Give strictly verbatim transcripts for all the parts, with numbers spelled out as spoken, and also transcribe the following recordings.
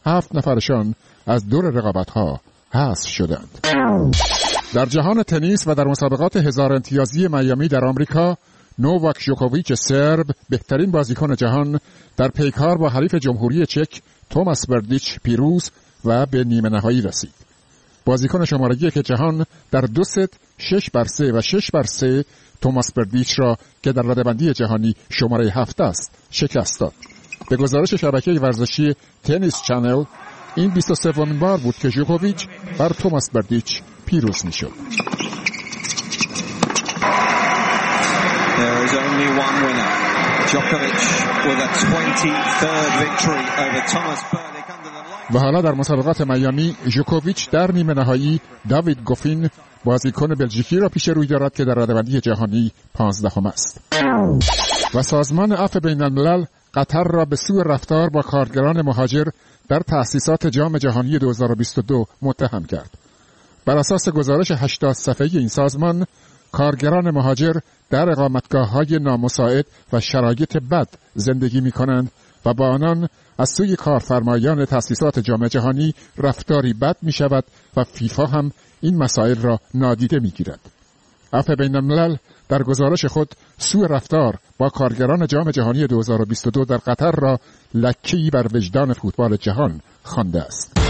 هفت نفرشان از دور رقابت‌ها حذف شدند. در جهان تنیس و در مسابقات هزار امتیازی میامی در آمریکا، نوواک جوکوویچ سرب بهترین بازیکن جهان در پیکار با حریف جمهوری چک توماس بردیچ پیروز و به نیمه نهایی رسید. بازیکن شماره یک جهان در دو ست شش بر سه و شش بر سه توماس بردیچ را که در رده‌بندی جهانی شماره هفت است شکست داد. به گزارش شبکه ورزشی تنیس چنل، این بیست و سومین بار بود که جوکوویچ بر توماس بردیچ پیروز می‌شد. There is only one winner. Djokovic with a twenty-third victory over Thomas Berdych under the light. و حالا در مسابقات میامی، جوکوویچ در نیمه نهایی داوید گوفین بازیکن بلژیکی را پیش روی دارد که در رده‌بندی جهانی پانزدهم است. و سازمان عفو بین‌الملل قطر را به سوء رفتار با کارگران مهاجر در تأسیسات جام جهانی دو هزار و بیست و دو متهم کرد. بر اساس گزارش هشتاد صفحه‌ای این سازمان، کارگران مهاجر در اقامتگاه‌های نامساعد و شرایط بد زندگی می‌کنند و با آنان از سوی کارفرمایان تأسیسات جام جهانی رفتاری بد می‌شود و فیفا هم این مسائل را نادیده می‌گیرد. عفو بین‌الملل در گزارش خود سوء رفتار با کارگران جام جهانی دو هزار و بیست و دو در قطر را لکه‌ای بر وجدان فوتبال جهان خوانده است.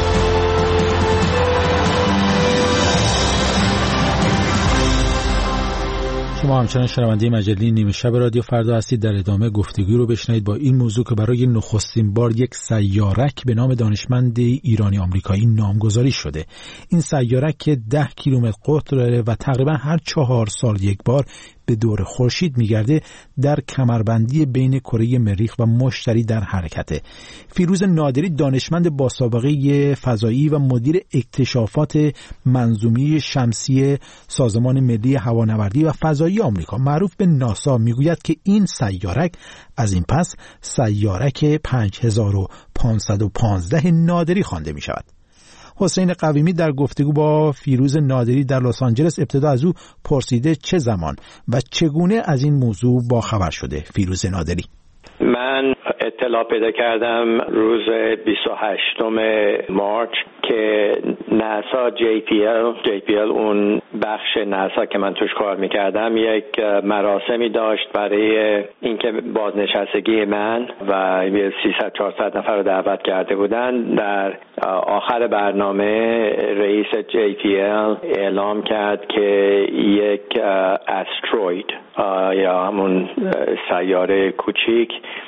شما همچنان شنونده مجله نیمه شب رادیو فردا هستید. در ادامه گفتگوی رو بشنوید با این موضوع که برای نخستین بار یک سیارک به نام دانشمند ایرانی آمریکایی نامگذاری شده. این سیارک که ده کیلومتر قطر داره و تقریبا هر چهار سال یک بار به دور خورشید میگرده، در کمربندی بین کره مریخ و مشتری در حرکته. فیروز نادری دانشمند با سابقه فضایی و مدیر اکتشافات منظومه شمسی سازمان ملی هوانوردی و فضایی آمریکا معروف به ناسا میگوید که این سیارک از این پس سیارک پنج هزار و پانصد و پانزده نادری خوانده می شود. حسین قویمی در گفتگو با فیروز نادری در لس آنجلس ابتدا از او پرسیده چه زمان و چگونه از این موضوع باخبر شده. فیروز نادری: من اطلاع پیدا کردم روز بیست و هشتم مارس که ناسا جی پی ال جی پی ال اون بخش ناسا که من توش کار میکردم یک مراسمی داشت برای اینکه بازنشستگی من و سیصد چهارصد نفر رو دعوت کرده بودن. در آخر برنامه رئیس جی پی ال اعلام کرد که یک استروید یا همون سیاره کوچیک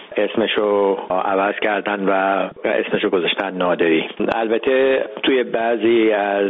اسمشو عوض کردن و اسمشو گذاشتن نادری. البته توی بعضی از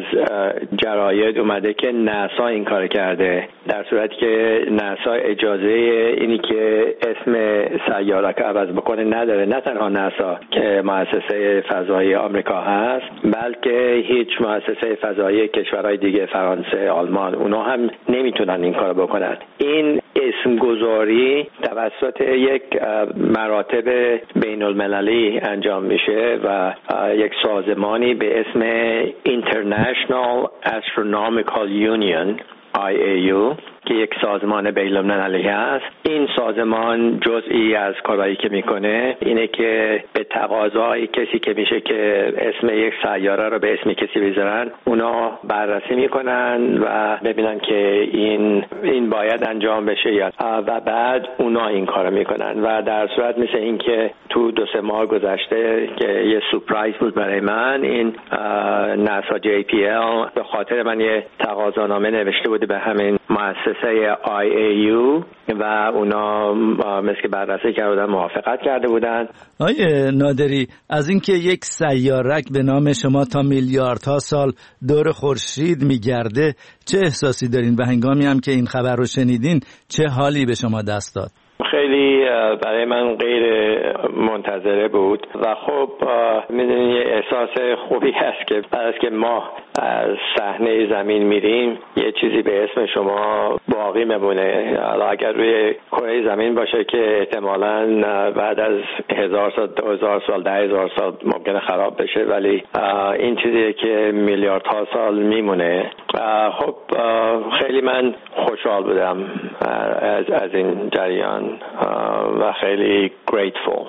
جراید اومده که ناسا این کار کرده، در صورتی که ناسا اجازه اینی که اسم سیاره که عوض بکنه نداره. نه تنها ناسا که مؤسسه فضایی آمریکا هست، بلکه هیچ مؤسسه فضایی کشورهای دیگه، فرانسه، آلمان، اونا هم نمیتونن این کار بکنن. این اسم گذاری توسط یک مراتب بین المللی انجام میشه و یک سازمانی به اسم International Astronomical Union آی ای یو که یک سازمان بین‌المللی است. این سازمان جزئی از کارهایی که میکنه اینه که به تقاضای کسی که میشه که اسم یک سیاره رو به اسم کسی بذارن، اونا بررسی میکنن و ببینن که این این باید انجام بشه یا و بعد اونا این کارو میکنن. و در صورت مثل این که تو دو سه ماه گذشته که یه سورپرایز بود برای من، این ناسا جی پی ال به خاطر من یه تقاضانامه نوشته بود به همین مؤسسه آی ای یو و اونا مثل که بررسی کردن موافقت کرده بودن. آیه نادری، از اینکه یک سیارک به نام شما تا میلیاردها سال دور خورشید میگرده چه احساسی دارین و هنگامی هم که این خبر رو شنیدین چه حالی به شما دست داد؟ خیلی برای من غیر منتظره بود و خب میدونی یه احساس خوبی هست که بعد از که ما از صحنه زمین میریم یه چیزی به اسم شما باقی میمونه. حالا اگر روی کره زمین باشه که احتمالاً بعد از هزار سال، دو هزار سال، ده هزار سال ممکنه خراب بشه، ولی این چیزیه که میلیاردها سال میمونه. خب خیلی من خوشحال بودم از از این جریان و خیلی grateful.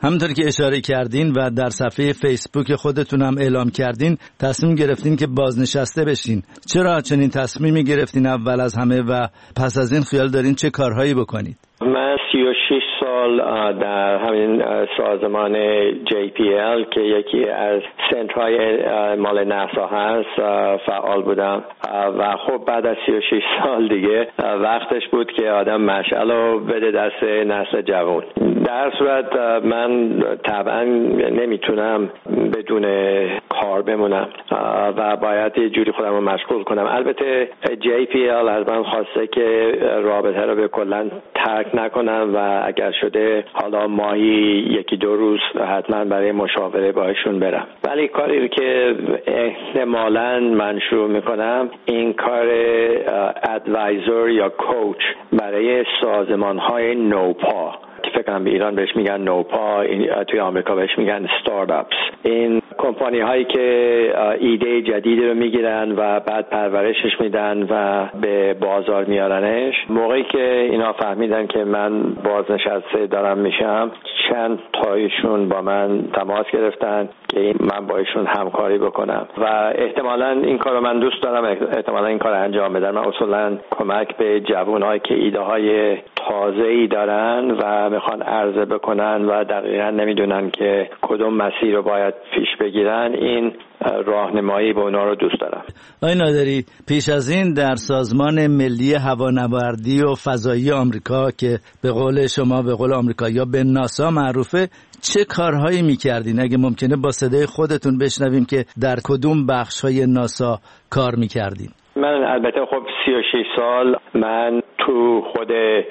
همونطوری که اشاره کردین و در صفحه فیسبوک خودتون هم اعلام کردین، تصمیم گرفتین که بازنشسته بشین. چرا چنین تصمیمی گرفتین اول از همه و پس از این خیال دارین چه کارهایی بکنید؟ من سی و شش سال در همین سازمان جی پی ال که یکی از سنترهای مال ناسا هست فعال بودم و خب بعد از سی و شش سال دیگه وقتش بود که آدم مشعلو بده دست نسل جوان. در صورت من طبعا نمیتونم بدون کار بمونم و باید یه جوری خودم رو مشغول کنم. البته جی پی ال از من خواسته که رابطه رو به کلن ترک نکنم و اگر شده حالا ماهی یکی دو روز حتما برای مشاوره باهاشون برم. ولی کاری که احتمالاً من شروع میکنم این کار ادوایزر یا کوچ برای سازمان‌های نوپا که فکر کنم به ایران بهش میگن نوپا، توی آمریکا بهش میگن ستارتاپس. این کمپانی هایی که ایده جدیدی رو میگیرن و بعد پرورشش میدن و به بازار میارنش. موقعی که اینا فهمیدن که من بازنشسته دارم میشم، چند تایشون با من تماس گرفتن که من با ایشون همکاری بکنم و احتمالاً این کارو من دوست دارم، احتمالاً این کارو انجام بدم. من اصولاً کمک به جوانایی که ایده های تازه‌ای دارن و میخوان عرضه بکنن و دقیقاً نمیدونن که کدوم مسیر رو باید پیش بگیرن، این راهنمایی به اونا رو دوست دارم. آقای نادری، پیش از این در سازمان ملی هوانوردی و فضایی آمریکا که به قول شما به قول آمریکایی‌ها به ناسا معروفه، چه کارهایی میکردین؟ اگه ممکنه با صدای خودتون بشنویم که در کدوم بخش‌های ناسا کار میکردین؟ من البته خب سی و شش سال من تو خود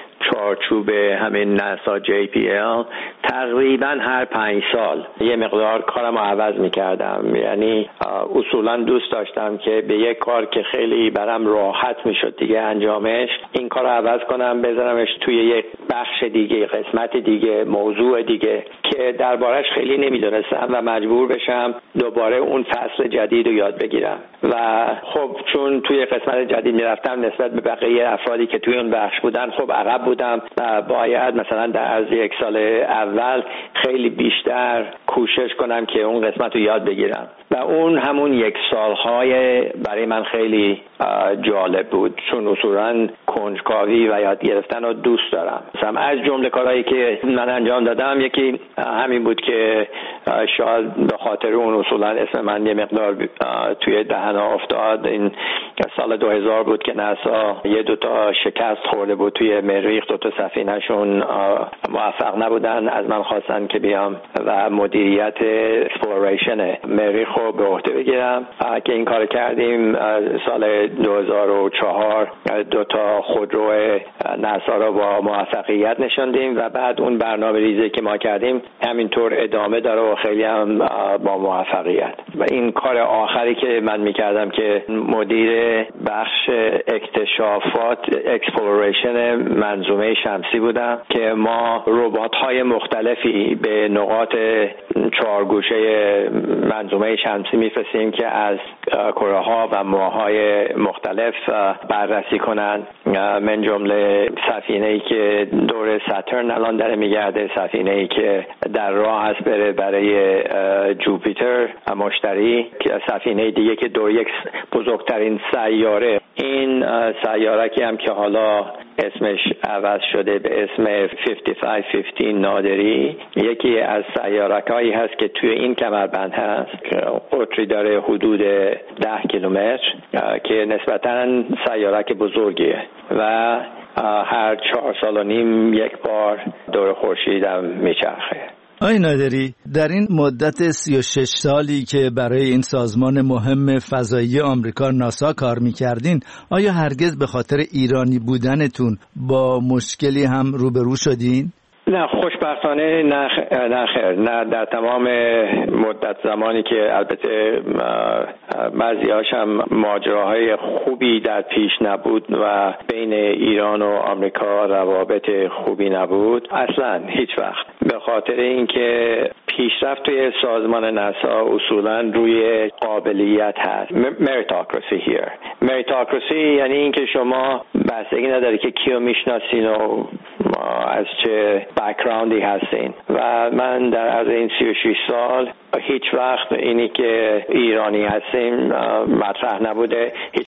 چارچوب همین ناسا جی پی ال تقریبا هر پنج سال یه مقدار کارم رو عوض میکردم. یعنی اصولا دوست داشتم که به یک کار که خیلی برام راحت میشد دیگه انجامش، این کار رو عوض کنم بذارمش توی یک بخش دیگه، قسمت دیگه، موضوع دیگه که دربارش خیلی نمیدونستم و مجبور بشم دوباره اون فصل جدید رو یاد بگیرم. و خب چون توی قسمت جدید میرفتم نسبت به بقیه افرادی که توی اون بخش بودن خب عقب بودم و باید مثلا در عرض یک سال اول خیلی بیشتر کوشش کنم که اون قسمت رو یاد بگیرم و اون همون یک سالهای برای من خیلی جالب بود، چون اصولاً کنجکاوی و یاد گرفتن رو دوست دارم. مثلا از جمله کارهایی که من انجام دادم یکی همین بود که شاید به خاطر اون اصولاً اسم من یه مقدار توی دهنا افتاد. این سال دو هزار بود که ناسا یه دوتا شکست خورده بود توی مریخ، دوتا سفینه‌شون موفق نبودن. از من خواستن که بیام و مدیریت اکسپلوریشن مریخ رو به عهده بگیرم که این کار کردیم. سال دو هزار و چهار دوتا خودرو ناسا رو با موفقیت نشاندیم و بعد اون برنامه ریزی که ما کردیم همینطور ادامه داره و خیلی هم با موفقیت. و این کار آخری که من میکردم که مدیر بخش اکتشافات اکسپلوریشن منظومه شمسی بودم که ما ربات‌های مختلفی به نقاط چهارگوشه منظومه شمسی میفرستیم که از کره‌ها و ماه‌های مختلف بررسی کنن، من جمله سفینه‌ای که دور ساترن الان داره میگرده، سفینه‌ای که در راه است بره برای جوپیتر مشتری، که سفینه دیگه که دور یک بزرگترین سیاره، این سیاره‌ای هم که حالا اسمش عوض شده به اسم پنجاه و پنج پنجاه نادری، یکی از سیاره‌هایی هست که توی این کمربند هست که قطری داره حدود ده کیلومتر که نسبتاً سیاره‌ک بزرگیه و هر چهار سال و نیم یک بار دور خورشید هم میچرخه. آقای نادری، در این مدت سی و شش سالی که برای این سازمان مهم فضایی آمریکا ناسا کار میکردین، آیا هرگز به خاطر ایرانی بودنتون با مشکلی هم روبرو شدین؟ نه، خوشبختانه نه نه خیر نه در تمام مدت زمانی که البته بعضی‌هاش هم ماجراهای خوبی در پیش نبود و بین ایران و آمریکا روابط خوبی نبود، اصلا هیچ وقت به خاطر اینکه پیشرفت توی سازمان ناسا اصولا روی قابلیت هست. meritocracy here. meritocracy یعنی اینکه شما بستگی نداره که کیو میشناسین و از چه بک‌گراندی هستین. و من در از این سی و شش سال هیچ وقت اینی که ایرانی هستیم مطرح نبوده.